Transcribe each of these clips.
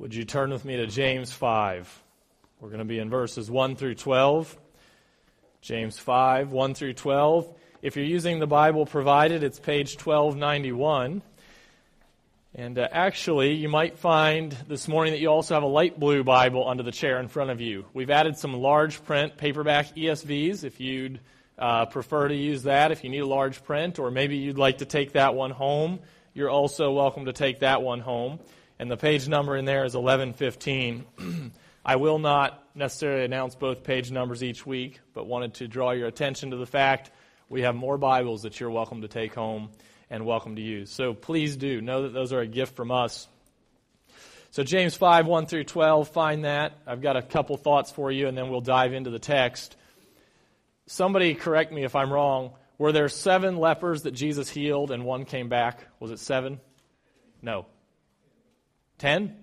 Would you turn with me to James 5? We're going to be in verses 1 through 12. James 5, 1 through 12. If you're using the Bible provided, it's page 1291. And actually, you might find this morning that you also have a light blue Bible under the chair in front of you. We've added some large print paperback ESVs if you'd prefer to use that, if you need a large print, or maybe you'd like to take that one home. You're also welcome to take that one home. And the page number in there is 1115. I will not necessarily announce both page numbers each week, but wanted to draw your attention to the fact we have more Bibles that you're welcome to take home and welcome to use. So please do know that those are a gift from us. So James 5, 1 through 12, find that. I've got a couple thoughts for you, and then we'll dive into the text. Somebody correct me if I'm wrong. Were there 7 lepers that Jesus healed and one came back? Was it 7? No. 10?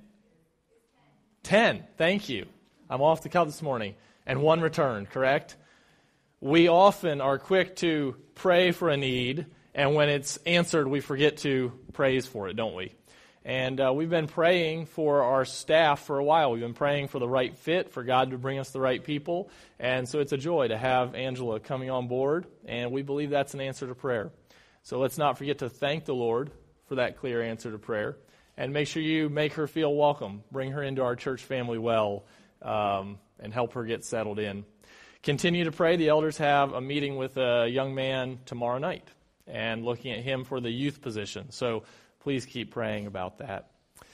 10. Thank you. I'm off the cuff this morning. And one returned, correct? We often are quick to pray for a need, and when it's answered, we forget to praise for it, don't we? And we've been praying for our staff for a while. We've been praying for the right fit, for God to bring us the right people. And so it's a joy to have Angela coming on board, and we believe that's an answer to prayer. So let's not forget to thank the Lord for that clear answer to prayer. And make sure you make her feel welcome. Bring her into our church family well, and help her get settled in. Continue to pray. The elders have a meeting with a young man tomorrow night and looking at him for the youth position. So please keep praying about that.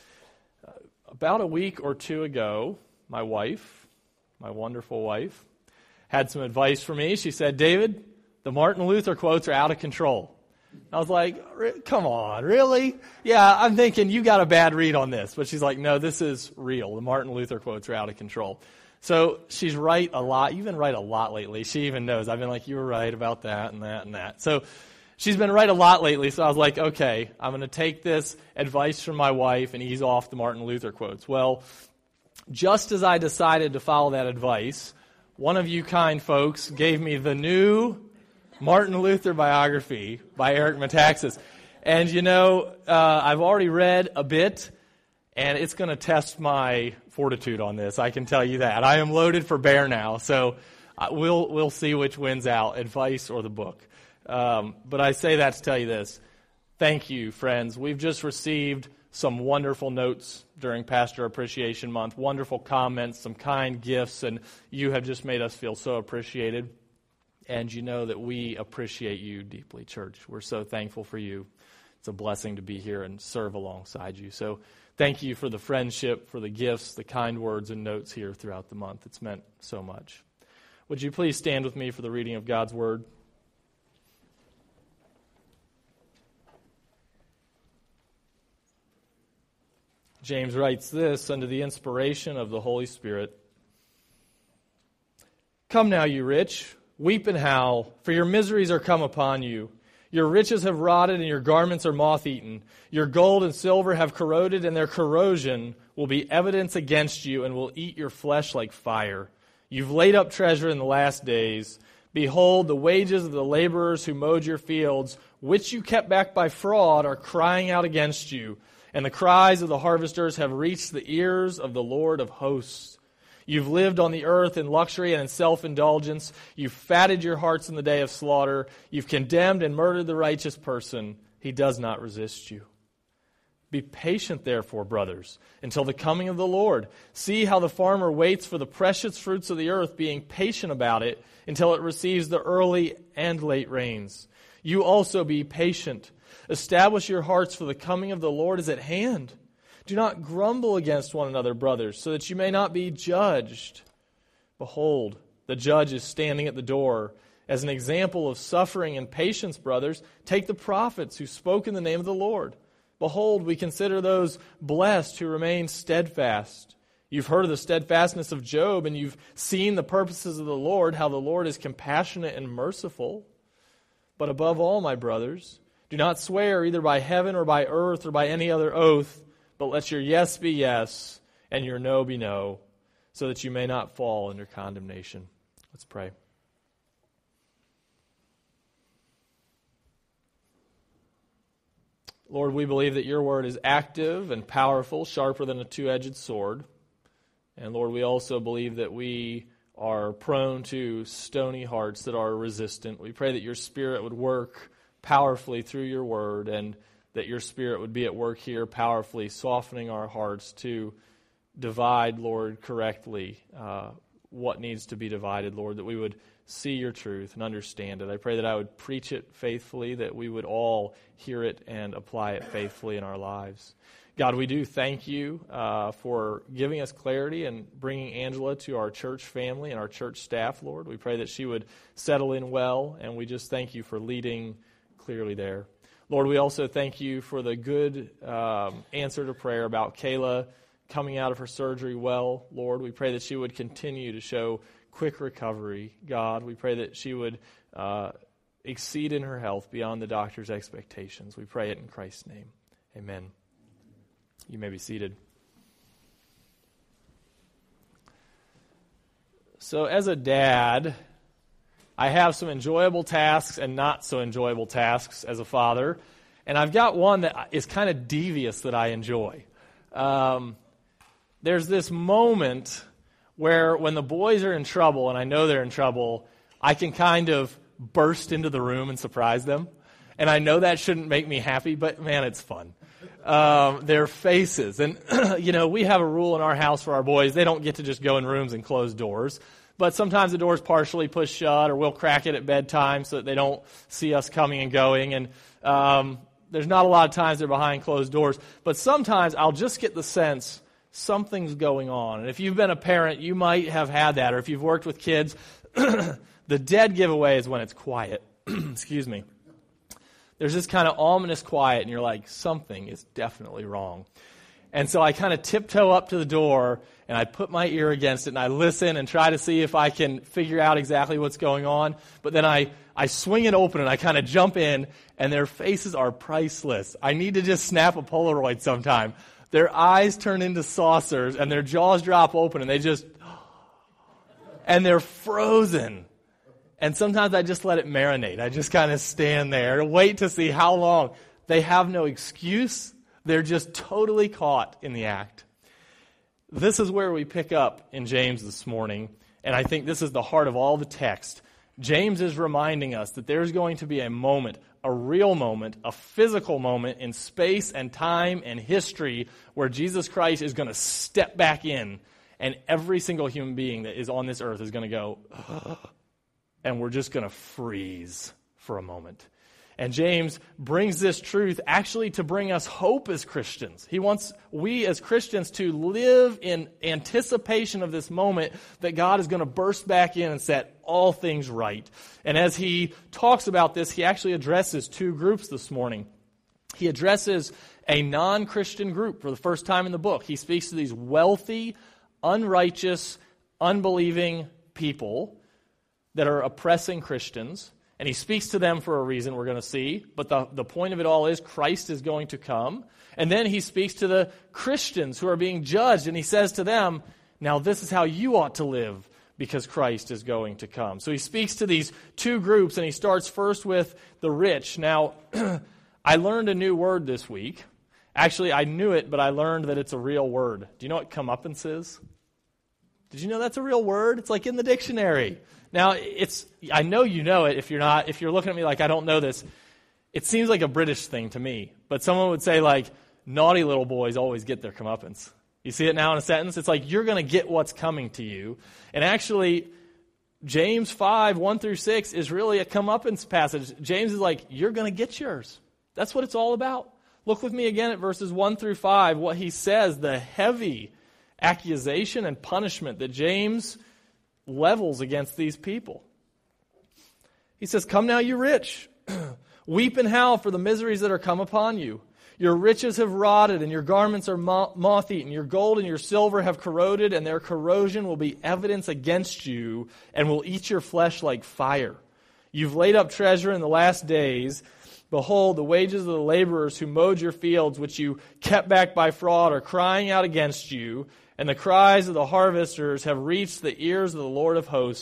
About a week or two ago, my wife, my wonderful wife, had some advice for me. She said, "David, the Martin Luther quotes are out of control." I was like, come on, really? Yeah, I'm thinking you got a bad read on this. But she's like, no, this is real. The Martin Luther quotes are out of control. So she's right a lot. You've been right a lot lately. She even knows. I've been like, you were right about that and that and that. So she's been right a lot lately. So I was like, okay, I'm going to take this advice from my wife and ease off the Martin Luther quotes. Well, just as I decided to follow that advice, one of you kind folks gave me the new Martin Luther biography by Eric Metaxas. And you know, I've already read a bit, and it's going to test my fortitude on this. I can tell you that. I am loaded for bear now, so we'll see which wins out, advice or the book. But I say that to tell you this. Thank you, friends. We've just received some wonderful notes during Pastor Appreciation Month, wonderful comments, some kind gifts, and you have just made us feel so appreciated. And you know that we appreciate you deeply, church. We're so thankful for you. It's a blessing to be here and serve alongside you. So thank you for the friendship, for the gifts, the kind words and notes here throughout the month. It's meant so much. Would you please stand with me for the reading of God's Word? James writes this under the inspiration of the Holy Spirit. Come now, you rich, weep and howl, for your miseries are come upon you. Your riches have rotted, and your garments are moth-eaten. Your gold and silver have corroded, and their corrosion will be evidence against you and will eat your flesh like fire. You've laid up treasure in the last days. Behold, the wages of the laborers who mowed your fields, which you kept back by fraud, are crying out against you. And the cries of the harvesters have reached the ears of the Lord of hosts. You've lived on the earth in luxury and in self-indulgence. You've fatted your hearts in the day of slaughter. You've condemned and murdered the righteous person. He does not resist you. Be patient, therefore, brothers, until the coming of the Lord. See how the farmer waits for the precious fruits of the earth, being patient about it until it receives the early and late rains. You also be patient. Establish your hearts, for the coming of the Lord is at hand. Do not grumble against one another, brothers, so that you may not be judged. Behold, the judge is standing at the door. As an example of suffering and patience, brothers, take the prophets who spoke in the name of the Lord. Behold, we consider those blessed who remain steadfast. You've heard of the steadfastness of Job, and you've seen the purposes of the Lord, how the Lord is compassionate and merciful. But above all, my brothers, do not swear either by heaven or by earth or by any other oath, but let your yes be yes and your no be no, so that you may not fall under condemnation. Let's pray. Lord, we believe that your word is active and powerful, sharper than a two-edged sword. And Lord, we also believe that we are prone to stony hearts that are resistant. We pray that your Spirit would work powerfully through your word, and that your Spirit would be at work here powerfully, softening our hearts to divide, Lord, correctly what needs to be divided, Lord, that we would see your truth and understand it. I pray that I would preach it faithfully, that we would all hear it and apply it faithfully in our lives. God, we do thank you for giving us clarity and bringing Angela to our church family and our church staff, Lord. We pray that she would settle in well, and we just thank you for leading clearly there. Lord, we also thank you for the good answer to prayer about Kayla coming out of her surgery well, Lord. We pray that she would continue to show quick recovery, God. We pray that she would exceed in her health beyond the doctor's expectations. We pray it in Christ's name. Amen. You may be seated. So as a dad, I have some enjoyable tasks and not so enjoyable tasks as a father. And I've got one that is kind of devious that I enjoy. There's this moment where when the boys are in trouble, and I know they're in trouble, I can kind of burst into the room and surprise them. And I know that shouldn't make me happy, but man, it's fun. Their faces. And, we have a rule in our house for our boys. They don't get to just go in rooms and close doors. But sometimes the door's partially pushed shut, or we'll crack it at bedtime so that they don't see us coming and going. And there's not a lot of times they're behind closed doors. But sometimes I'll just get the sense something's going on. And if you've been a parent, you might have had that. Or if you've worked with kids, the dead giveaway is when it's quiet. Excuse me. There's this kind of ominous quiet, and you're like, something is definitely wrong. And so I kind of tiptoe up to the door, and I put my ear against it, and I listen and try to see if I can figure out exactly what's going on. But then I swing it open, and I kind of jump in, and their faces are priceless. I need to just snap a Polaroid sometime. Their eyes turn into saucers, and their jaws drop open, and and they're frozen. And sometimes I just let it marinate. I just kind of stand there and wait to see how long. They have no excuse. They're just totally caught in the act. This is where we pick up in James this morning, and I think this is the heart of all the text. James is reminding us that there's going to be a moment, a real moment, a physical moment in space and time and history where Jesus Christ is going to step back in, and every single human being that is on this earth is going to go, and we're just going to freeze for a moment. And James brings this truth actually to bring us hope as Christians. He wants we as Christians to live in anticipation of this moment that God is going to burst back in and set all things right. And as he talks about this, he actually addresses two groups this morning. He addresses a non-Christian group for the first time in the book. He speaks to these wealthy, unrighteous, unbelieving people that are oppressing Christians. And he speaks to them for a reason we're going to see. But the point of it all is Christ is going to come. And then he speaks to the Christians who are being judged. And he says to them, now this is how you ought to live because Christ is going to come. So he speaks to these two groups. And he starts first with the rich. Now, I learned a new word this week. Actually, I knew it, but I learned that it's a real word. Do you know what comeuppance is? Did you know that's a real word? It's like in the dictionary. Now, I know you know it. If you're looking at me like I don't know this, it seems like a British thing to me. But someone would say like, naughty little boys always get their comeuppance. You see it now in a sentence? It's like you're going to get what's coming to you. And actually, James 5, 1 through 6 is really a comeuppance passage. James is like, you're going to get yours. That's what it's all about. Look with me again at verses 1 through 5, what he says, the heavy accusation and punishment that James levels against these people. He says, come now, you rich. Weep and howl for the miseries that are come upon you. Your riches have rotted, and your garments are moth-eaten. Your gold and your silver have corroded, and their corrosion will be evidence against you, and will eat your flesh like fire. You've laid up treasure in the last days. Behold, the wages of the laborers who mowed your fields, which you kept back by fraud, are crying out against you, and the cries of the harvesters have reached the ears of the Lord of hosts.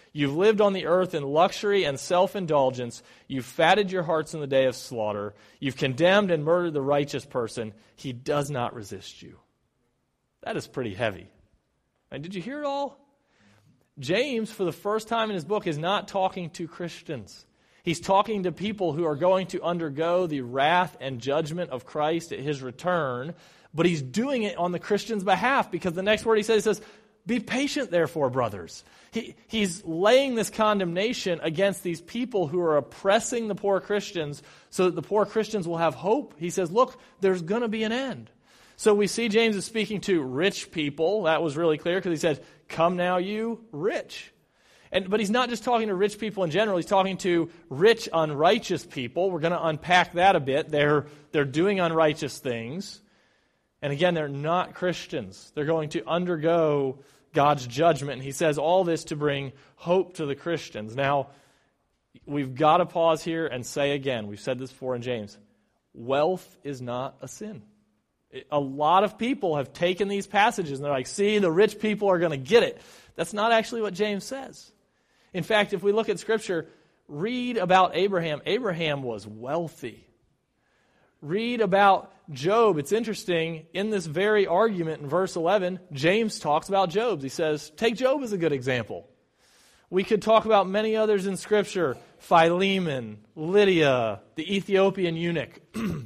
You've lived on the earth in luxury and self-indulgence. You've fatted your hearts in the day of slaughter. You've condemned and murdered the righteous person. He does not resist you. That is pretty heavy. And did you hear it all? James, for the first time in his book, is not talking to Christians. He's talking to people who are going to undergo the wrath and judgment of Christ at his return, but he's doing it on the Christians' behalf, because the next word he says, be patient, therefore, brothers. He's laying this condemnation against these people who are oppressing the poor Christians so that the poor Christians will have hope. He says, look, there's going to be an end. So we see James is speaking to rich people. That was really clear because he said, come now you rich. But he's not just talking to rich people in general. He's talking to rich, unrighteous people. We're going to unpack that a bit. They're doing unrighteous things. And again, they're not Christians. They're going to undergo God's judgment. And he says all this to bring hope to the Christians. Now, we've got to pause here and say again, we've said this before in James, wealth is not a sin. A lot of people have taken these passages and they're like, see, the rich people are going to get it. That's not actually what James says. In fact, if we look at Scripture, read about Abraham. Abraham was wealthy. Read about Job. It's interesting, in this very argument in verse 11, James talks about Job. He says, take Job as a good example. We could talk about many others in Scripture, Philemon, Lydia, the Ethiopian eunuch.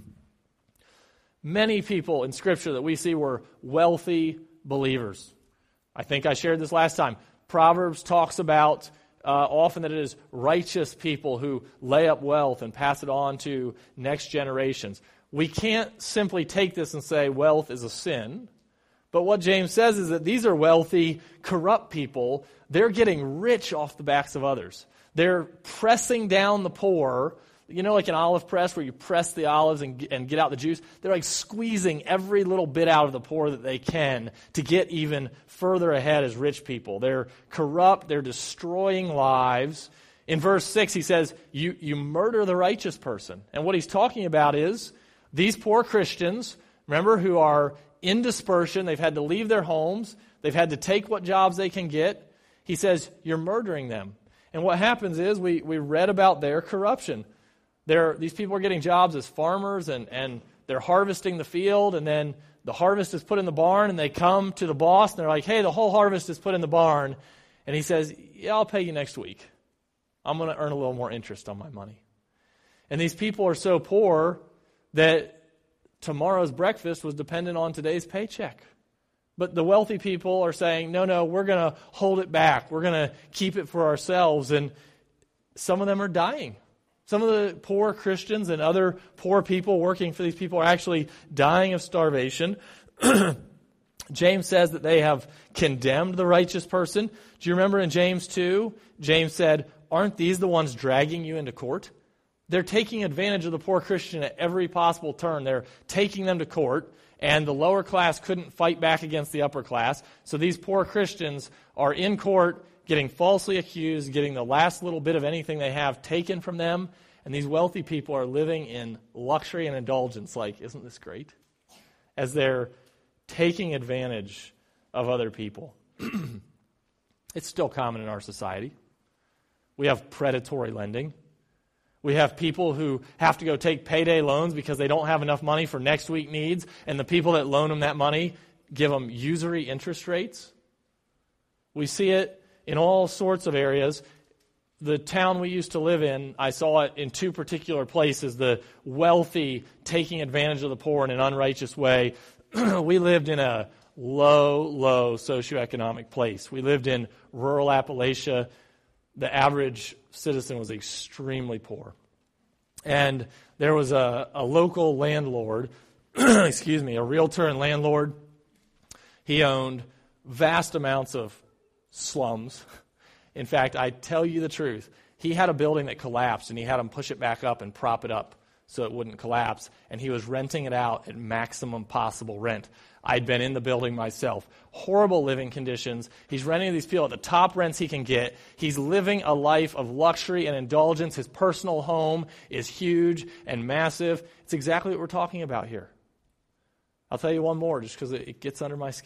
Many people in Scripture that we see were wealthy believers. I think I shared this last time. Proverbs talks about often that it is righteous people who lay up wealth and pass it on to next generations. We can't simply take this and say wealth is a sin. But what James says is that these are wealthy, corrupt people. They're getting rich off the backs of others. They're pressing down the poor. You know, like an olive press where you press the olives and get out the juice? They're like squeezing every little bit out of the poor that they can to get even further ahead as rich people. They're corrupt. They're destroying lives. In verse 6, he says, you murder the righteous person. And what he's talking about is these poor Christians, remember, who are in dispersion. They've had to leave their homes. They've had to take what jobs they can get. He says, you're murdering them. And what happens is we read about their corruption. These people are getting jobs as farmers, and they're harvesting the field, and then the harvest is put in the barn, and they come to the boss, and they're like, hey, the whole harvest is put in the barn. And he says, yeah, I'll pay you next week. I'm going to earn a little more interest on my money. And these people are so poor that tomorrow's breakfast was dependent on today's paycheck. But the wealthy people are saying, no, we're going to hold it back. We're going to keep it for ourselves. And some of them are dying. Some of the poor Christians and other poor people working for these people are actually dying of starvation. James says that they have condemned the righteous person. Do you remember in James 2? James said, aren't these the ones dragging you into court? They're taking advantage of the poor Christian at every possible turn. They're taking them to court, and the lower class couldn't fight back against the upper class. So these poor Christians are in court, getting falsely accused, getting the last little bit of anything they have taken from them, and these wealthy people are living in luxury and indulgence. Like, isn't this great? As they're taking advantage of other people. It's still common in our society. We have predatory lending. We have people who have to go take payday loans because they don't have enough money for next week needs, and the people that loan them that money give them usury interest rates. We see it in all sorts of areas. The town we used to live in, I saw it in two particular places, the wealthy taking advantage of the poor in an unrighteous way. We lived in a low socioeconomic place. We lived in rural Appalachia. The average citizen was extremely poor. And there was a local landlord, a realtor and landlord. He owned vast amounts of slums. In fact, I tell you the truth, he had a building that collapsed, and he had them push it back up and prop it up so it wouldn't collapse, and he was renting it out at maximum possible rent. I'd been in the building myself. Horrible living conditions. He's renting these people at the top rents he can get. He's living a life of luxury and indulgence. His personal home is huge and massive. It's exactly what we're talking about here. I'll tell you one more just because it gets under my skin.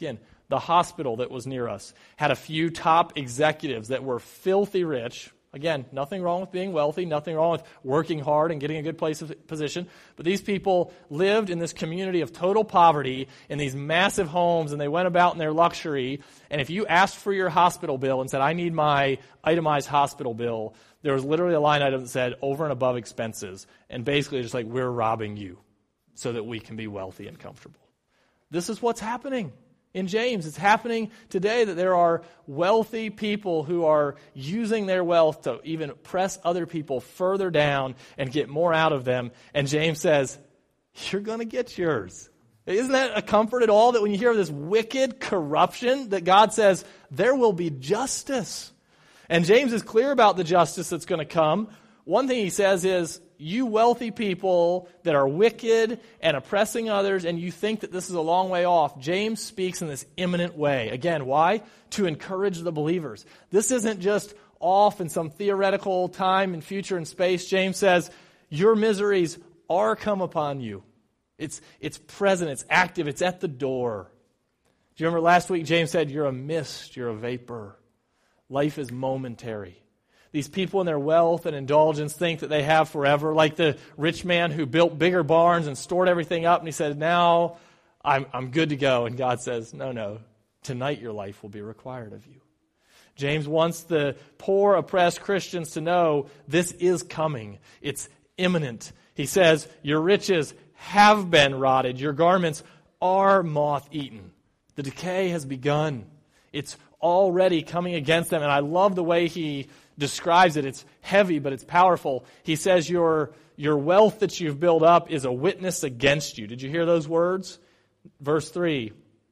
The hospital that was near us had a few top executives that were filthy rich. Again, nothing wrong with being wealthy, nothing wrong with working hard and getting a good position. But these people lived in this community of total poverty in these massive homes, and they went about in their luxury. And if you asked for your hospital bill and said, I need my itemized hospital bill, there was literally a line item that said, over and above expenses. And basically just like, we're robbing you so that we can be wealthy and comfortable. This is what's happening in James. It's happening today that there are wealthy people who are using their wealth to even press other people further down and get more out of them. And James says, you're going to get yours. Isn't that a comfort at all that when you hear of this wicked corruption that God says there will be justice? And James is clear about the justice that's going to come. One thing he says is, you wealthy people that are wicked and oppressing others, and you think that this is a long way off, James speaks in this imminent way. Again, why? To encourage the believers. This isn't just off in some theoretical time and future and space. James says, your miseries are come upon you. It's present, it's active, it's at the door. Do you remember last week James said, you're a mist, you're a vapor. Life is momentary. These people in their wealth and indulgence think that they have forever, like the rich man who built bigger barns and stored everything up, and he said, now I'm good to go. And God says, no, tonight your life will be required of you. James wants the poor, oppressed Christians to know this is coming. It's imminent. He says, your riches have been rotted. Your garments are moth-eaten. The decay has begun. It's already coming against them. And I love the way he describes it. It's heavy, but it's powerful. He says your wealth that you've built up is a witness against you. Did you hear those words? Verse 3.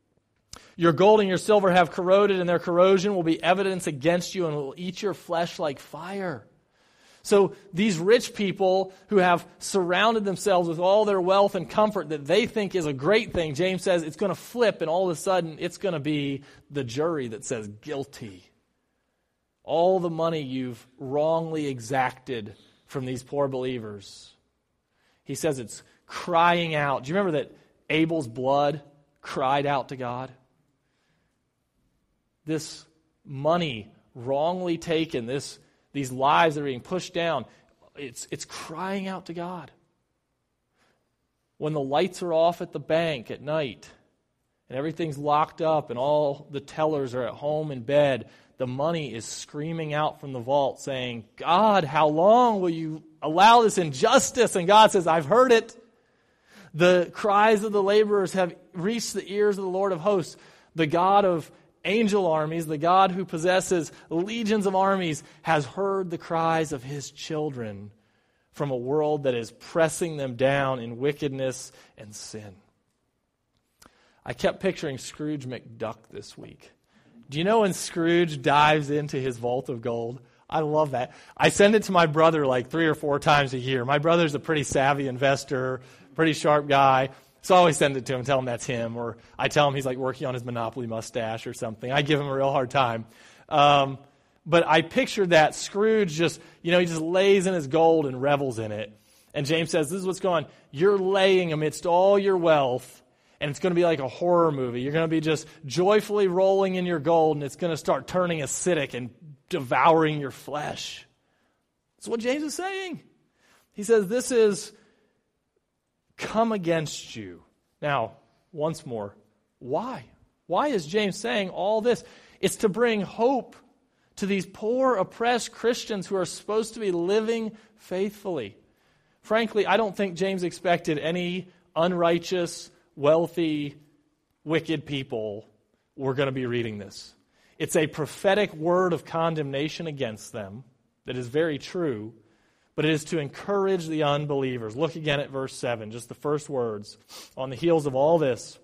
Your gold and your silver have corroded, and their corrosion will be evidence against you and will eat your flesh like fire. So these rich people who have surrounded themselves with all their wealth and comfort that they think is a great thing, James says it's going to flip, and all of a sudden it's going to be the jury that says guilty. All the money you've wrongly exacted from these poor believers. He says it's crying out. Do you remember that Abel's blood cried out to God? This money wrongly taken, these lives that are being pushed down, it's crying out to God. When the lights are off at the bank at night and everything's locked up and all the tellers are at home in bed, the money is screaming out from the vault saying, God, how long will you allow this injustice? And God says, I've heard it. The cries of the laborers have reached the ears of the Lord of hosts. The God of angel armies, the God who possesses legions of armies, has heard the cries of his children from a world that is pressing them down in wickedness and sin. I kept picturing Scrooge McDuck this week. Do you know when Scrooge dives into his vault of gold? I love that. I send it to my brother like 3 or 4 times a year. My brother's a pretty savvy investor, pretty sharp guy. So I always send it to him, tell him that's him. Or I tell him he's like working on his Monopoly mustache or something. I give him a real hard time. But I pictured that Scrooge just, he just lays in his gold and revels in it. And James says, this is what's going on. You're laying amidst all your wealth, and it's going to be like a horror movie. You're going to be just joyfully rolling in your gold, and it's going to start turning acidic and devouring your flesh. That's what James is saying. He says, this is come against you. Now, once more, why? Why is James saying all this? It's to bring hope to these poor, oppressed Christians who are supposed to be living faithfully. Frankly, I don't think James expected any unrighteous, wealthy, wicked people were going to be reading this. It's a prophetic word of condemnation against them that is very true, but it is to encourage the unbelievers. Look again at verse 7, just the first words. On the heels of all this,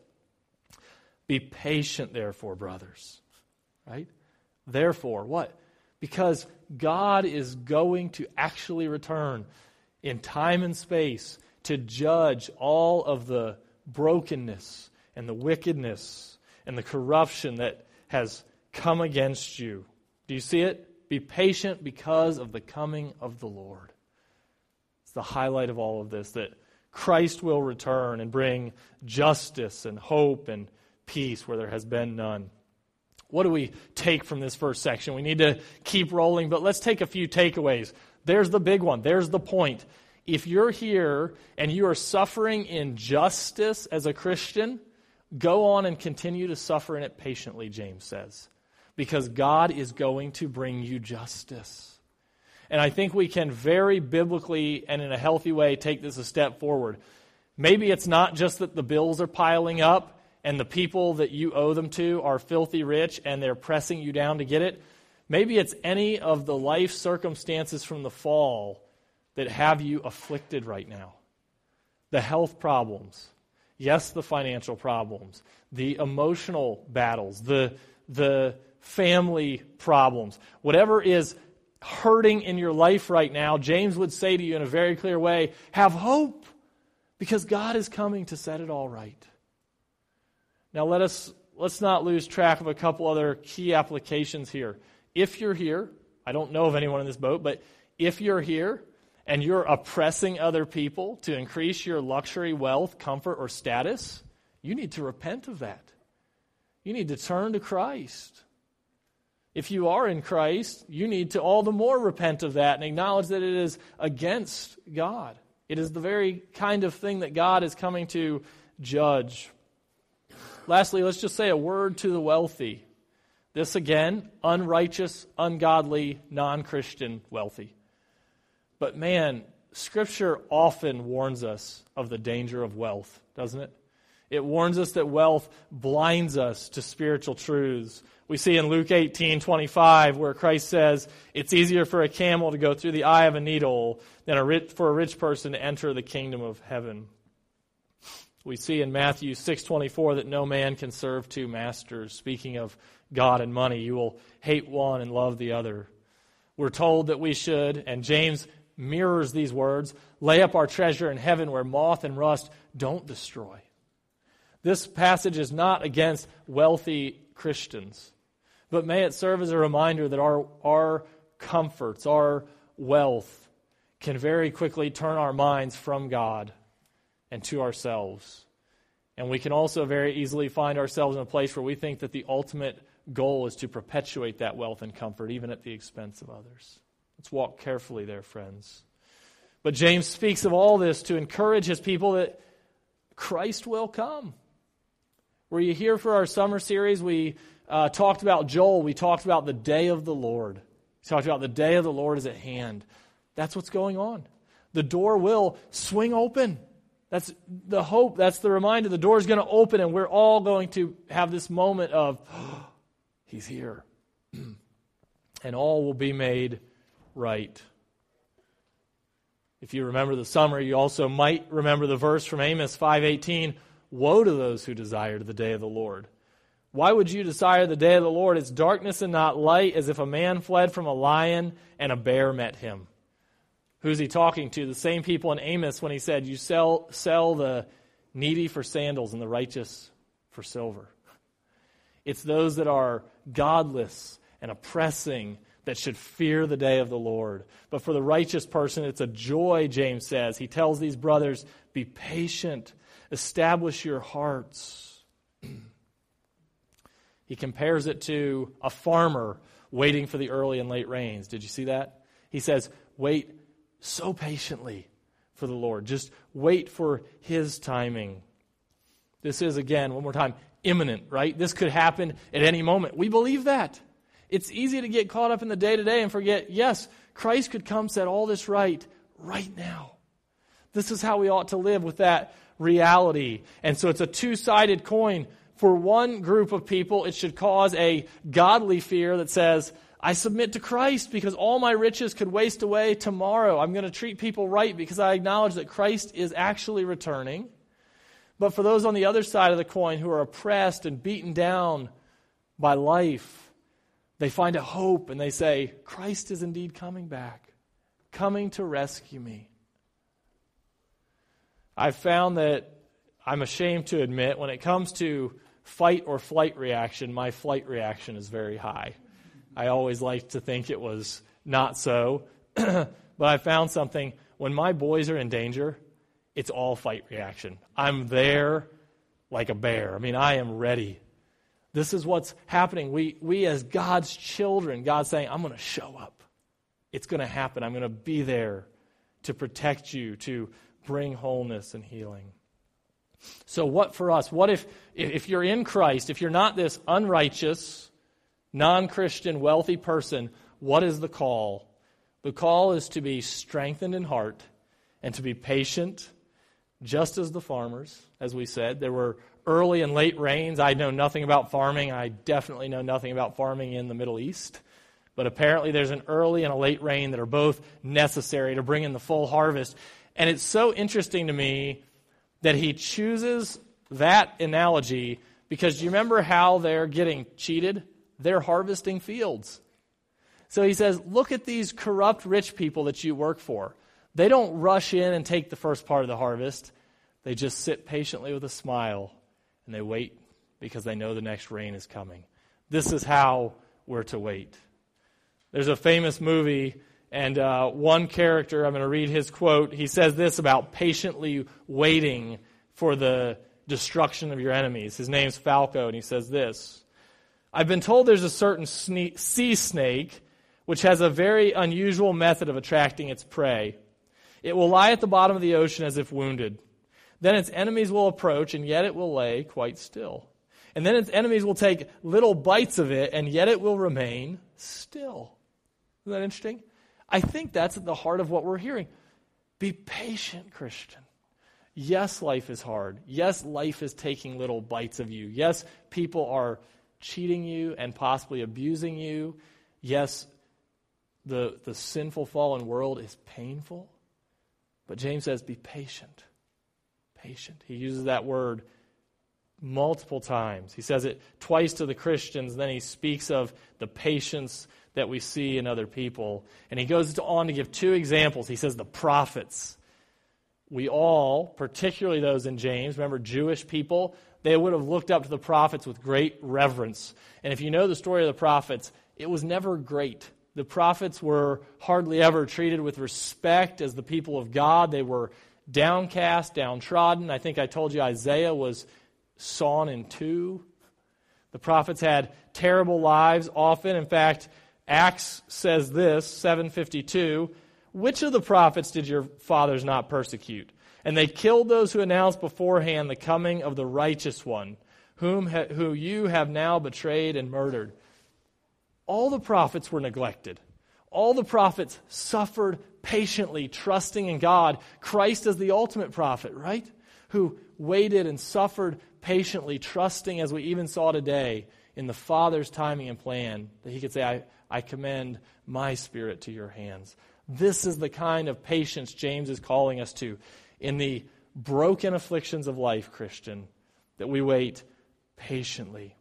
be patient, therefore, brothers. Right? Therefore, what? Because God is going to actually return in time and space to judge all of the brokenness and the wickedness and the corruption that has come against you. Do you see it? Be patient because of the coming of the Lord. It's the highlight of all of this, that Christ will return and bring justice and hope and peace where there has been none. What do we take from this first section? We need to keep rolling, but let's take a few takeaways. There's the big one. There's the point. If you're here and you are suffering injustice as a Christian, go on and continue to suffer in it patiently, James says, because God is going to bring you justice. And I think we can very biblically and in a healthy way take this a step forward. Maybe it's not just that the bills are piling up and the people that you owe them to are filthy rich and they're pressing you down to get it. Maybe it's any of the life circumstances from the fall that have you afflicted right now. The health problems. Yes, the financial problems. The emotional battles. The family problems. Whatever is hurting in your life right now, James would say to you in a very clear way, have hope, because God is coming to set it all right. Now let's not lose track of a couple other key applications here. If you're here, I don't know of anyone in this boat, but if you're here and you're oppressing other people to increase your luxury, wealth, comfort, or status, you need to repent of that. You need to turn to Christ. If you are in Christ, you need to all the more repent of that and acknowledge that it is against God. It is the very kind of thing that God is coming to judge. Lastly, let's just say a word to the wealthy. This again, unrighteous, ungodly, non-Christian wealthy. But man, Scripture often warns us of the danger of wealth, doesn't it? It warns us that wealth blinds us to spiritual truths. We see in Luke 18:25 where Christ says, it's easier for a camel to go through the eye of a needle than for a rich person to enter the kingdom of heaven. We see in Matthew 6:24 that no man can serve two masters. Speaking of God and money, you will hate one and love the other. We're told that we should, and James mirrors these words, lay up our treasure in heaven where moth and rust don't destroy. This passage is not against wealthy Christians, but may it serve as a reminder that our comforts, our wealth, can very quickly turn our minds from God and to ourselves. And we can also very easily find ourselves in a place where we think that the ultimate goal is to perpetuate that wealth and comfort, even at the expense of others. Let's walk carefully there, friends. But James speaks of all this to encourage his people that Christ will come. Were you here for our summer series? We talked about Joel. We talked about the day of the Lord. We talked about the day of the Lord is at hand. That's what's going on. The door will swing open. That's the hope. That's the reminder. The door is going to open and we're all going to have this moment of, oh, He's here. And all will be made right. If you remember the summer, you also might remember the verse from Amos 5:18, woe to those who desire the day of the Lord. Why would you desire the day of the Lord? It's darkness and not light, as if a man fled from a lion and a bear met him. Who's he talking to? The same people in Amos when he said, you sell the needy for sandals and the righteous for silver. It's those that are godless and oppressing that should fear the day of the Lord. But for the righteous person, it's a joy, James says. He tells these brothers, be patient, establish your hearts. He compares it to a farmer waiting for the early and late rains. Did you see that? He says, wait so patiently for the Lord. Just wait for His timing. This is, again, one more time, imminent, right? This could happen at any moment. We believe that. It's easy to get caught up in the day-to-day and forget, yes, Christ could come set all this right now. This is how we ought to live with that reality. And so it's a two-sided coin. For one group of people, it should cause a godly fear that says, I submit to Christ because all my riches could waste away tomorrow. I'm going to treat people right because I acknowledge that Christ is actually returning. But for those on the other side of the coin who are oppressed and beaten down by life, they find a hope and they say, Christ is indeed coming back, coming to rescue me. I've found that I'm ashamed to admit when it comes to fight or flight reaction, my flight reaction is very high. I always liked to think it was not so. But I found something. When my boys are in danger, it's all fight reaction. I'm there like a bear. I mean, I am ready. This is what's happening. We as God's children, God's saying, I'm going to show up. It's going to happen. I'm going to be there to protect you, to bring wholeness and healing. So what for us? What if you're in Christ, if you're not this unrighteous, non-Christian, wealthy person, what is the call? The call is to be strengthened in heart and to be patient, just as the farmers, as we said. There were early and late rains. I know nothing about farming. I definitely know nothing about farming in the Middle East. But apparently there's an early and a late rain that are both necessary to bring in the full harvest. And it's so interesting to me that he chooses that analogy because do you remember how they're getting cheated? They're harvesting fields. So he says, look at these corrupt rich people that you work for. They don't rush in and take the first part of the harvest. They just sit patiently with a smile and they wait because they know the next rain is coming. This is how we're to wait. There's a famous movie, and one character, I'm going to read his quote. He says this about patiently waiting for the destruction of your enemies. His name's Falco, and he says this: I've been told there's a certain sea snake which has a very unusual method of attracting its prey. It will lie at the bottom of the ocean as if wounded. Then its enemies will approach, and yet it will lay quite still. And then its enemies will take little bites of it, and yet it will remain still. Isn't that interesting? I think that's at the heart of what we're hearing. Be patient, Christian. Yes, life is hard. Yes, life is taking little bites of you. Yes, people are cheating you and possibly abusing you. Yes, the sinful fallen world is painful. But James says, be patient. Patient. He uses that word multiple times. He says it twice to the Christians, then he speaks of the patience that we see in other people. And he goes on to give two examples. He says the prophets. We all, particularly those in James, remember Jewish people, they would have looked up to the prophets with great reverence. And if you know the story of the prophets, it was never great. The prophets were hardly ever treated with respect as the people of God. They were downcast, downtrodden. I think I told you Isaiah was sawn in two. The prophets had terrible lives often. In fact, Acts says this, 7:52, which of the prophets did your fathers not persecute? And they killed those who announced beforehand the coming of the righteous one, who you have now betrayed and murdered. All the prophets were neglected. All the prophets suffered patiently, trusting in God. Christ is the ultimate prophet, right? Who waited and suffered patiently, trusting, as we even saw today, in the Father's timing and plan, that he could say, I commend my spirit to your hands. This is the kind of patience James is calling us to in the broken afflictions of life, Christian, that we wait patiently.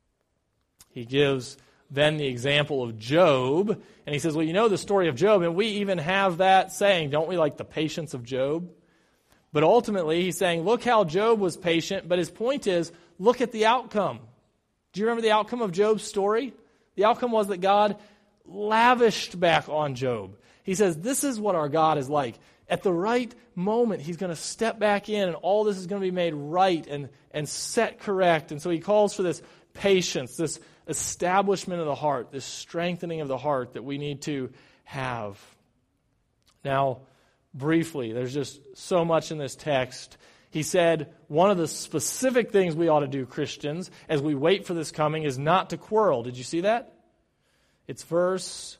He gives then the example of Job, and he says, well, you know the story of Job, and we even have that saying, don't we, like the patience of Job? But ultimately, he's saying, look how Job was patient, but his point is, look at the outcome. Do you remember the outcome of Job's story? The outcome was that God lavished back on Job. He says, this is what our God is like. At the right moment, he's going to step back in, and all this is going to be made right and set correct. And so he calls for this patience, this establishment of the heart, this strengthening of the heart that we need to have. Now, briefly, there's just so much in this text. He said one of the specific things we ought to do, Christians, as we wait for this coming is not to quarrel. Did you see that? It's verse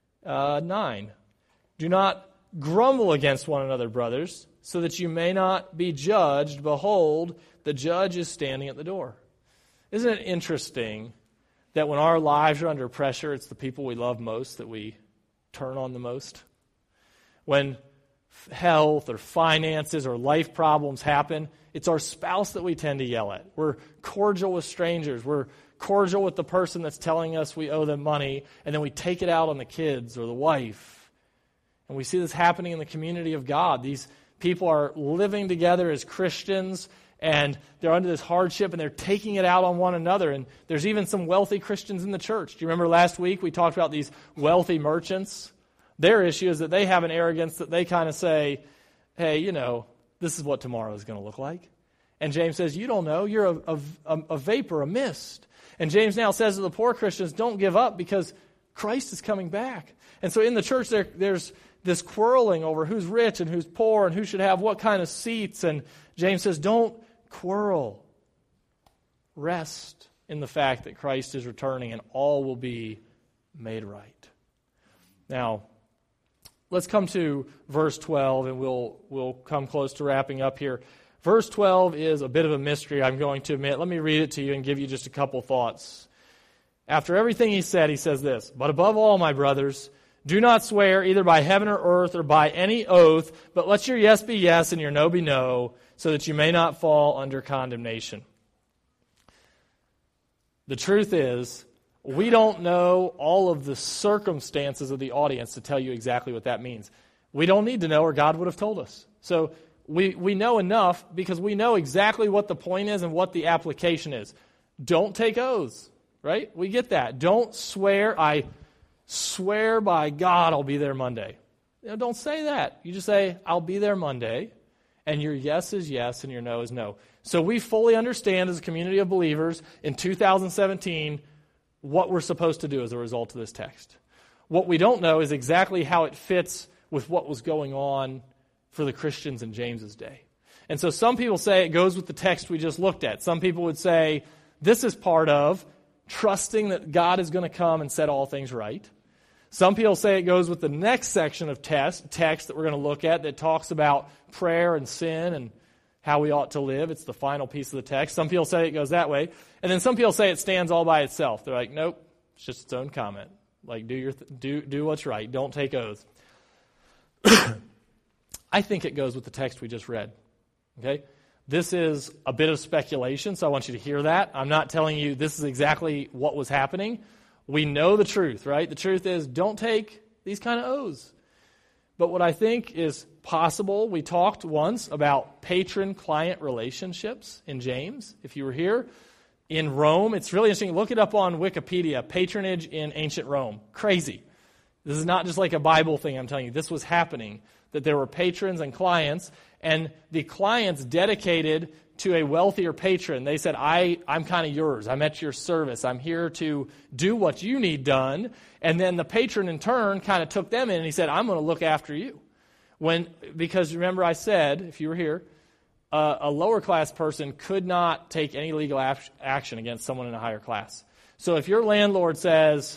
9. Do not grumble against one another, brothers, so that you may not be judged. Behold, the judge is standing at the door. Isn't it interesting that when our lives are under pressure, it's the people we love most that we turn on the most? When health or finances or life problems happen, it's our spouse that we tend to yell at. We're cordial with strangers. We're cordial with the person that's telling us we owe them money, and then we take it out on the kids or the wife. And we see this happening in the community of God. These people are living together as Christians, and they're under this hardship, and they're taking it out on one another. And there's even some wealthy Christians in the church. Do you remember last week we talked about these wealthy merchants? Their issue is that they have an arrogance that they kind of say, hey, you know, this is what tomorrow is going to look like. And James says, you don't know. You're a vapor, a mist. And James now says to the poor Christians, don't give up because Christ is coming back. And so in the church, there's this quarreling over who's rich and who's poor and who should have what kind of seats. And James says, don't quarrel. Rest in the fact that Christ is returning and all will be made right. Now, let's come to verse 12 and we'll come close to wrapping up here. Verse 12 is a bit of a mystery, I'm going to admit. Let me read it to you and give you just a couple thoughts. After everything he said, he says this, "But above all, my brothers, do not swear either by heaven or earth or by any oath, but let your yes be yes and your no be no, so that you may not fall under condemnation." The truth is, we don't know all of the circumstances of the audience to tell you exactly what that means. We don't need to know, or God would have told us. So we know enough because we know exactly what the point is and what the application is. Don't take oaths, right? We get that. Don't swear, I swear by God I'll be there Monday. Don't say that. You just say, I'll be there Monday, and your yes is yes and your no is no. So we fully understand as a community of believers in 2017 what we're supposed to do as a result of this text. What we don't know is exactly how it fits with what was going on for the Christians in James's day. And so some people say it goes with the text we just looked at. Some people would say this is part of trusting that God is going to come and set all things right. Some people say it goes with the next section of text that we're going to look at that talks about prayer and sin and how we ought to live. It's the final piece of the text. Some people say it goes that way. And then some people say it stands all by itself. They're like, nope, it's just its own comment. Like, do what's right. Don't take oaths. I think it goes with the text we just read. Okay? This is a bit of speculation, so I want you to hear that. I'm not telling you this is exactly what was happening. We know the truth, right? The truth is, don't take these kind of oaths. But what I think is possible, we talked once about patron-client relationships in James, if you were here. In Rome, it's really interesting. Look it up on Wikipedia, patronage in ancient Rome. Crazy. This is not just like a Bible thing, I'm telling you. This was happening, that there were patrons and clients, and the clients dedicated to a wealthier patron. They said, I'm kind of yours. I'm at your service. I'm here to do what you need done. And then the patron in turn kind of took them in and he said, I'm going to look after you. Because remember I said, if you were here, a lower class person could not take any legal action against someone in a higher class. So if your landlord says,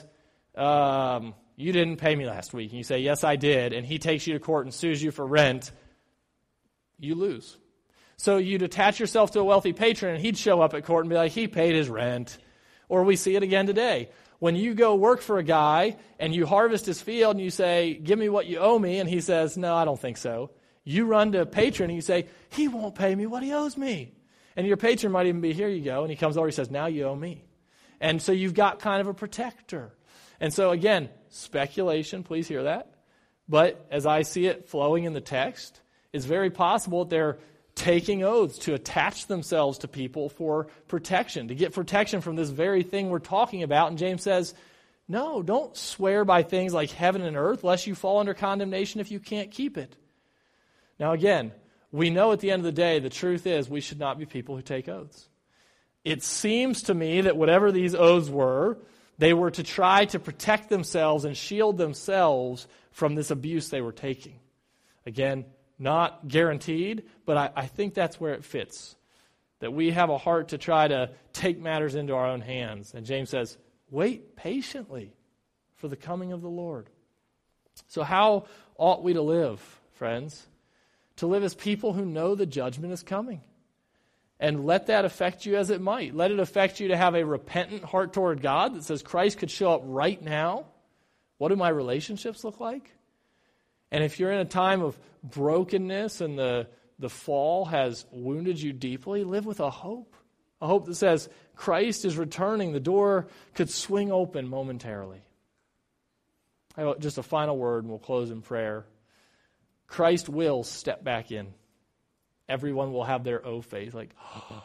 you didn't pay me last week, and you say, yes, I did, and he takes you to court and sues you for rent, you lose. So you'd attach yourself to a wealthy patron, and he'd show up at court and be like, he paid his rent. Or we see it again today. When you go work for a guy, and you harvest his field, and you say, give me what you owe me, and he says, no, I don't think so. You run to a patron, and you say, he won't pay me what he owes me. And your patron might even be, here you go, and he comes over, he says, now you owe me. And so you've got kind of a protector. And so again, speculation, please hear that. But as I see it flowing in the text, it's very possible that they're taking oaths to attach themselves to people for protection, to get protection from this very thing we're talking about. And James says, no, don't swear by things like heaven and earth, lest you fall under condemnation if you can't keep it. Now again, we know at the end of the day, the truth is we should not be people who take oaths. It seems to me that whatever these oaths were, they were to try to protect themselves and shield themselves from this abuse they were taking. Again, not guaranteed, but I think that's where it fits. That we have a heart to try to take matters into our own hands. And James says, wait patiently for the coming of the Lord. So how ought we to live, friends? To live as people who know the judgment is coming. And let that affect you as it might. Let it affect you to have a repentant heart toward God that says Christ could show up right now. What do my relationships look like? And if you're in a time of brokenness and the fall has wounded you deeply, live with a hope that says Christ is returning. The door could swing open momentarily. Just a final word and we'll close in prayer. Christ will step back in. Everyone will have their O face, like, oh.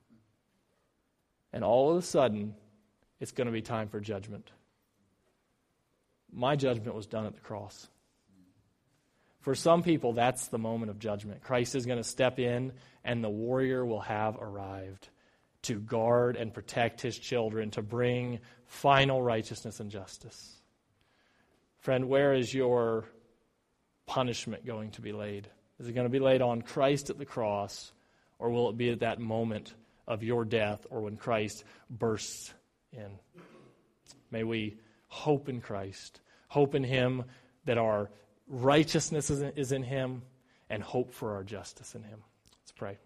And all of a sudden, it's going to be time for judgment. My judgment was done at the cross. For some people, that's the moment of judgment. Christ is going to step in, and the warrior will have arrived to guard and protect his children, to bring final righteousness and justice. Friend, where is your punishment going to be laid? Is it going to be laid on Christ at the cross, or will it be at that moment of your death or when Christ bursts in? May we hope in Christ, hope in Him that our righteousness is in Him, and hope for our justice in Him. Let's pray.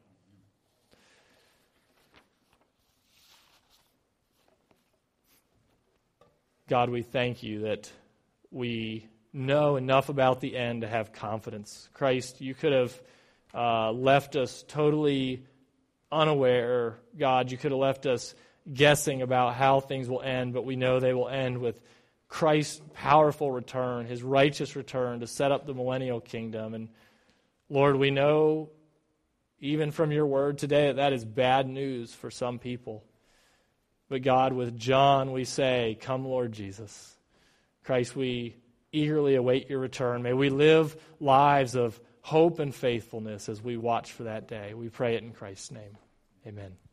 God, we thank you that we know enough about the end to have confidence. Christ, you could have left us totally unaware. God, you could have left us guessing about how things will end, but we know they will end with Christ's powerful return, His righteous return to set up the millennial kingdom. And Lord, we know even from your word today that is bad news for some people. But God, with John we say, come Lord Jesus. Christ, we eagerly await your return. May we live lives of hope and faithfulness as we watch for that day. We pray it in Christ's name. Amen.